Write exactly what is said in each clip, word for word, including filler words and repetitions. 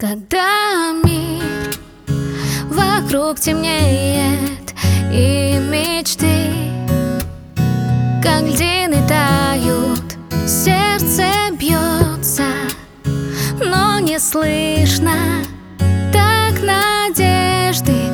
Когда мир вокруг темнеет и мечты, как льдины тают, сердце бьется, но не слышно, так надежды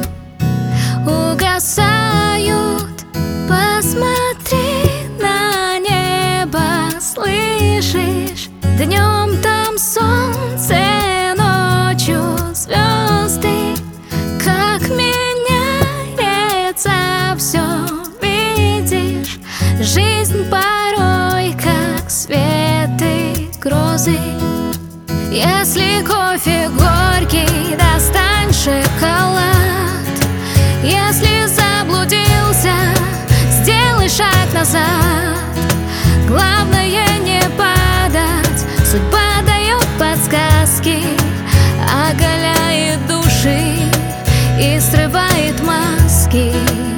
угасают. Посмотри на небо, слышишь? Днем там солнце, ночью звезды. Как меняется все, видишь? Жизнь порой как свет и грозы. Если кофе горький, достань шоколад. Если заблудился, сделай шаг назад. Главное не падать, судьба дает подсказки, оголяет души и срывает маски.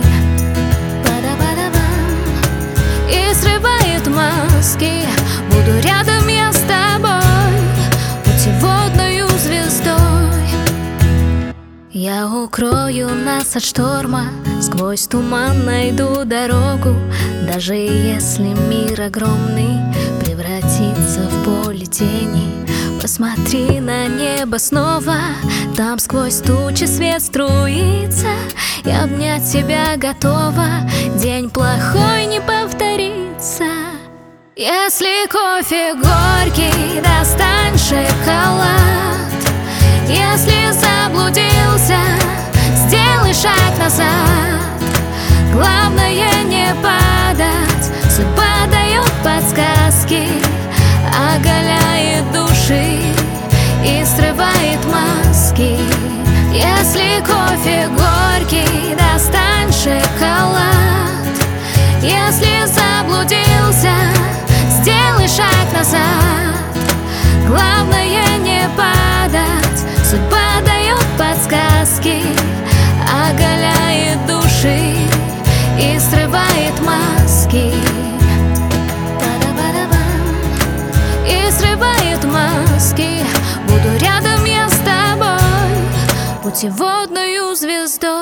И срывает маски. Буду рядом я с тобой, путеводною звездой. Я укрою нас от шторма, сквозь туман найду дорогу. Даже если мир огромный превратится в поле тени, посмотри на небо снова, там сквозь тучи свет струится. И обнять тебя готова, день плохой не повторится. Если кофе горький, достань шоколад. Если заблудился, сделай шаг назад. Главное не падать, судьба дает подсказки, оголяет души и срывает маски. Если кофе горький, достань шоколад. Если заблудился, сделай шаг назад. Главное не падать, судьба дает подсказки, оголяет души и срывает маски. И срывает маски. Буду рядом я с тобой, путеводною звездой.